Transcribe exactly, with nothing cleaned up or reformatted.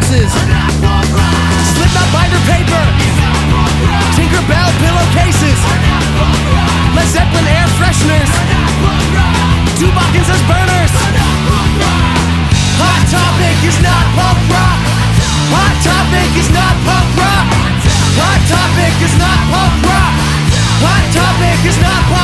faces. Slipknot binder paper, Tinkerbell pillowcases, Led Zeppelin air fresheners, Tubok says burners. Hot Topic is not punk rock. Hot Topic is not punk rock. Hot Topic is not punk rock. Hot Topic is not punk rock.